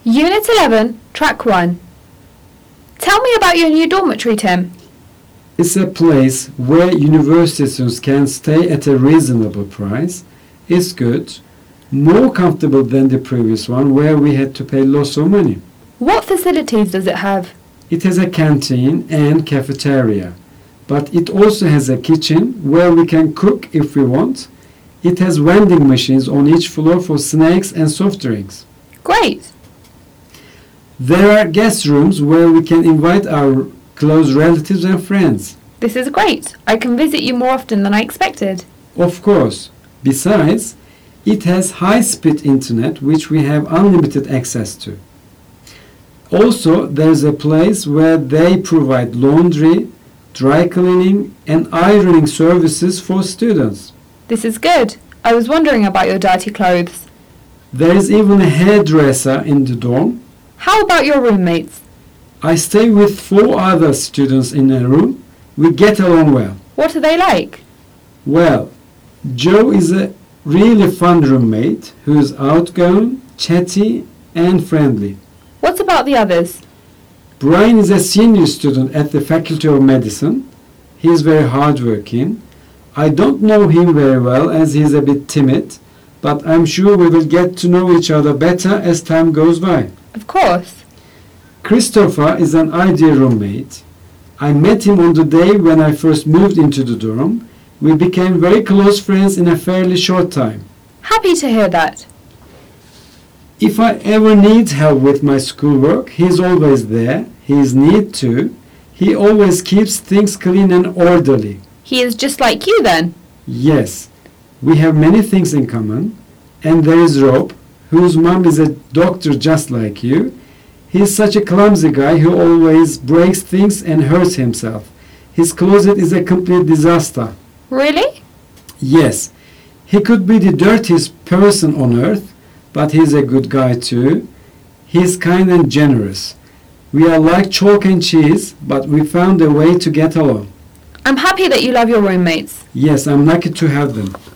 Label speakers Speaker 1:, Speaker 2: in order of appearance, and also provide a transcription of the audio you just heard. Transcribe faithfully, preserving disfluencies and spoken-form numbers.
Speaker 1: Unit eleven, Track one. Tell me about your new dormitory, Tim.
Speaker 2: It's a place where university students can stay at a reasonable price. It's good, more comfortable than the previous one where we had to pay lots of money.
Speaker 1: What facilities does it have?
Speaker 2: It has a canteen and cafeteria, but it also has a kitchen where we can cook if we want. It has vending machines on each floor for snacks and soft drinks.
Speaker 1: Great.
Speaker 2: There are guest rooms where we can invite our close relatives and friends.
Speaker 1: This is great. I can visit you more often than I expected.
Speaker 2: Of course. Besides, it has high-speed internet which we have unlimited access to. Also, there's a place where they provide laundry, dry cleaning and ironing services for students.
Speaker 1: This is good. I was wondering about your dirty clothes.
Speaker 2: There is even a hairdresser in the dorm.
Speaker 1: How about your roommates?
Speaker 2: I stay with four other students in a room. We get along well.
Speaker 1: What are they like?
Speaker 2: Well, Joe is a really fun roommate who is outgoing, chatty and friendly.
Speaker 1: What about the others?
Speaker 2: Brian is a senior student at the Faculty of Medicine. He is very hardworking. I don't know him very well as he is a bit timid, but I'm sure we will get to know each other better as time goes by.
Speaker 1: Of course.
Speaker 2: Christopher is an ideal roommate. I met him on the day when I first moved into the dorm. We became very close friends in a fairly short time.
Speaker 1: Happy to hear that.
Speaker 2: If I ever need help with my schoolwork, he is always there. He is neat too. He always keeps things clean and orderly.
Speaker 1: He is just like you then?
Speaker 2: Yes, we have many things in common. And there is Rob, whose mom is a doctor just like you. He is such a clumsy guy who always breaks things and hurts himself. His closet is a complete disaster.
Speaker 1: Really?
Speaker 2: Yes, he could be the dirtiest person on earth, but he's a good guy too. He's kind and generous. We are like chalk and cheese, but we found a way to get along.
Speaker 1: I'm happy that you love your roommates.
Speaker 2: Yes, I'm lucky to have them.